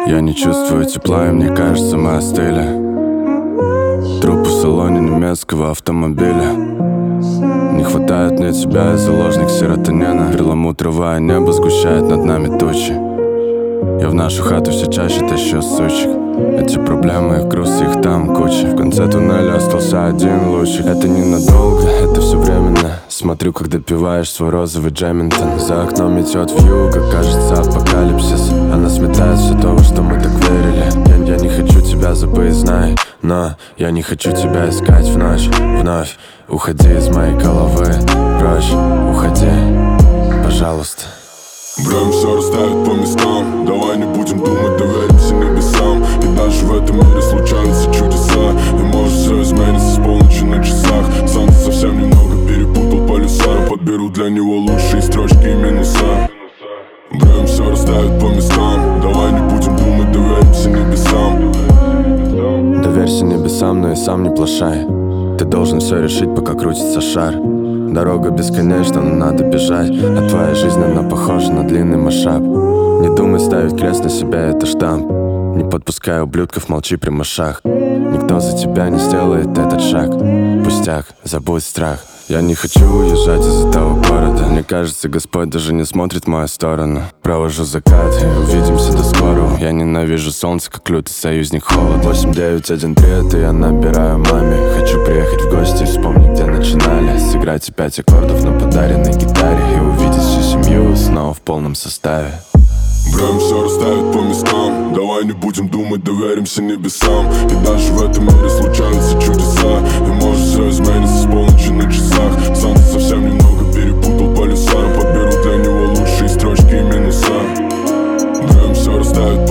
Я не чувствую тепла, и мне кажется, мы остыли. Труп в салоне немецкого автомобиля. Не хватает мне тебя, я заложник серотонина. Перламутровое небо сгущает над нами тучи. Я в нашу хату все чаще тащу сучек. Эти проблемы, их груз, их там куча. В конце туннеля остался один лучик. Это ненадолго, это все временно. Смотрю, как допиваешь свой розовый Джеминтон. За окном метет вьюга, кажется апокалипсис. Она сметает все то, во что мы так верили. Я не хочу тебя забыть, знай. Но я не хочу тебя искать в ночь. Вновь уходи из моей головы. Прочь, уходи, пожалуйста. Время все расставит по местам. Давай не будем думать, доверимся небесам. И даже в этом мире случаются чудеса. И может все изменится с полночи на часах. Солнце совсем немного перепутал полюса. Подберу для него лучшие строчки и минуса. Время все расставит по местам. Давай не будем думать, доверимся небесам. Доверься небесам, но и сам не плашай. Ты должен все решить, пока крутится шар. Дорога бесконечна, но надо бежать. А твоя жизнь, она похожа на длинный масштаб. Не думай ставить крест на себя, это штамп. Не подпускай ублюдков, молчи при мышах. Никто за тебя не сделает этот шаг. Пустяк, забудь страх. Я не хочу уезжать из этого города. Мне кажется, Господь даже не смотрит в мою сторону. Провожу закат и увидимся до скорого. Я ненавижу солнце, как лютый союзник холод. 8913, это я набираю маме. Хочу приехать в гости и вспомнить, где начинали. Сыграть 5 аккордов на подаренной гитаре и увидеть всю семью снова в полном составе. Время все расставит по местам. Давай не будем думать, доверимся небесам. И даже в этом мире случаются чудеса. И может все изменится с полночи на часах. Солнце совсем немного перепутал полюса. Подберу для него лучшие строчки и минуса. Время все расставит